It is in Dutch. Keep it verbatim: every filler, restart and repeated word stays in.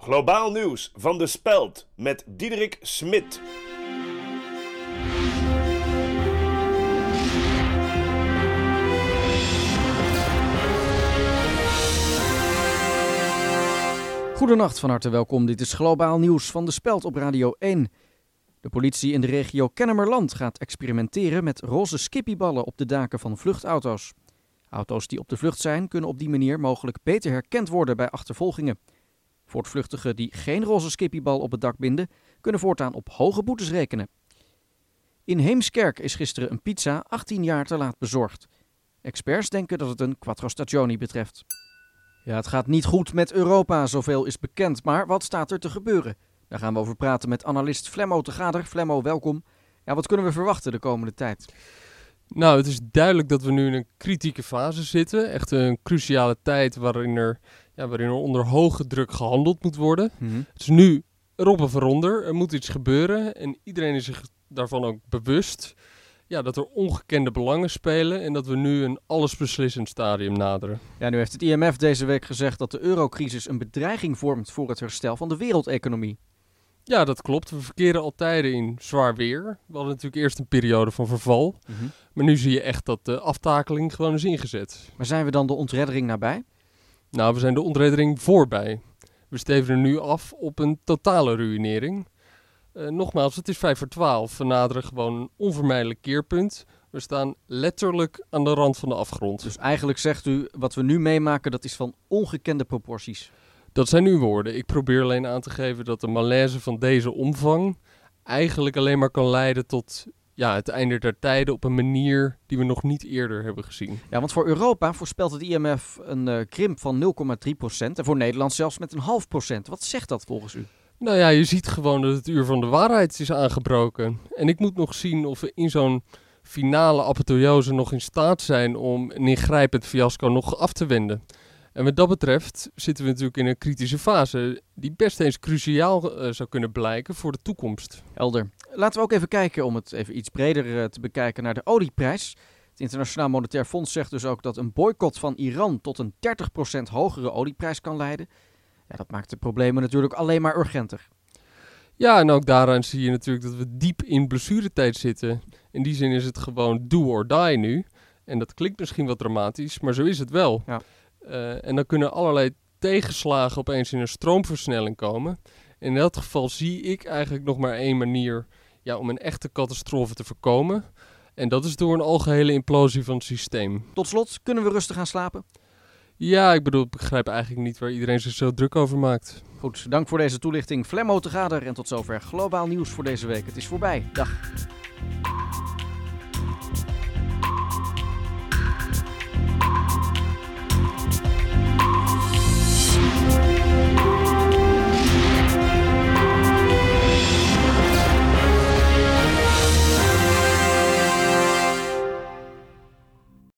Globaal nieuws van De Speld met Diederik Smit. Goedenacht, van harte welkom. Dit is Globaal nieuws van De Speld op Radio één. De politie in de regio Kennemerland gaat experimenteren met roze skippieballen op de daken van vluchtauto's. Auto's die op de vlucht zijn kunnen op die manier mogelijk beter herkend worden bij achtervolgingen. Voortvluchtigen die geen roze skippiebal op het dak binden, kunnen voortaan op hoge boetes rekenen. In Heemskerk is gisteren een pizza achttien jaar te laat bezorgd. Experts denken dat het een quattro stagioni betreft. Ja, het gaat niet goed met Europa, zoveel is bekend. Maar wat staat er te gebeuren? Daar gaan we over praten met analist Flemmo te Gader. Flemmo, welkom. Ja, wat kunnen we verwachten de komende tijd? Nou, het is duidelijk dat we nu in een kritieke fase zitten. Echt een cruciale tijd waarin er, ja, waarin er onder hoge druk gehandeld moet worden. Mm-hmm. Het is nu erop of eronder. Er moet iets gebeuren en iedereen is zich daarvan ook bewust. Ja, dat er ongekende belangen spelen en dat we nu een allesbeslissend stadium naderen. Ja, nu heeft het I M F deze week gezegd dat de eurocrisis een bedreiging vormt voor het herstel van de wereldeconomie. Ja, dat klopt. We verkeren al tijden in zwaar weer. We hadden natuurlijk eerst een periode van verval. Mm-hmm. Maar nu zie je echt dat de aftakeling gewoon is ingezet. Maar zijn we dan de ontreddering nabij? Nou, we zijn de ontreddering voorbij. We stevenen nu af op een totale ruïnering. Uh, nogmaals, het is vijf voor twaalf. We naderen gewoon een onvermijdelijk keerpunt. We staan letterlijk aan de rand van de afgrond. Dus eigenlijk zegt u, wat we nu meemaken, dat is van ongekende proporties. Dat zijn uw woorden. Ik probeer alleen aan te geven dat de malaise van deze omvang eigenlijk alleen maar kan leiden tot ja, het einde der tijden op een manier die we nog niet eerder hebben gezien. Ja, want voor Europa voorspelt het I M F een uh, krimp van nul komma drie procent en voor Nederland zelfs met een half procent. Wat zegt dat volgens u? Nou ja, je ziet gewoon dat het uur van de waarheid is aangebroken. En ik moet nog zien of we in zo'n finale apotheose nog in staat zijn om een ingrijpend fiasco nog af te wenden. En wat dat betreft zitten we natuurlijk in een kritische fase die best eens cruciaal uh, zou kunnen blijken voor de toekomst. Helder. Laten we ook even kijken, om het even iets breder uh, te bekijken, naar de olieprijs. Het Internationaal Monetair Fonds zegt dus ook dat een boycott van Iran tot een dertig procent hogere olieprijs kan leiden. Ja, dat maakt de problemen natuurlijk alleen maar urgenter. Ja, en ook daaraan zie je natuurlijk dat we diep in blessuretijd zitten. In die zin is het gewoon do or die nu. En dat klinkt misschien wat dramatisch, maar zo is het wel. Ja. Uh, en dan kunnen allerlei tegenslagen opeens in een stroomversnelling komen. In dat geval zie ik eigenlijk nog maar één manier ja, om een echte catastrofe te voorkomen. En dat is door een algehele implosie van het systeem. Tot slot, kunnen we rustig gaan slapen? Ja, ik bedoel, ik begrijp eigenlijk niet waar iedereen zich zo druk over maakt. Goed, dank voor deze toelichting. Flemmo te Gader en tot zover Globaal Nieuws voor deze week. Het is voorbij. Dag.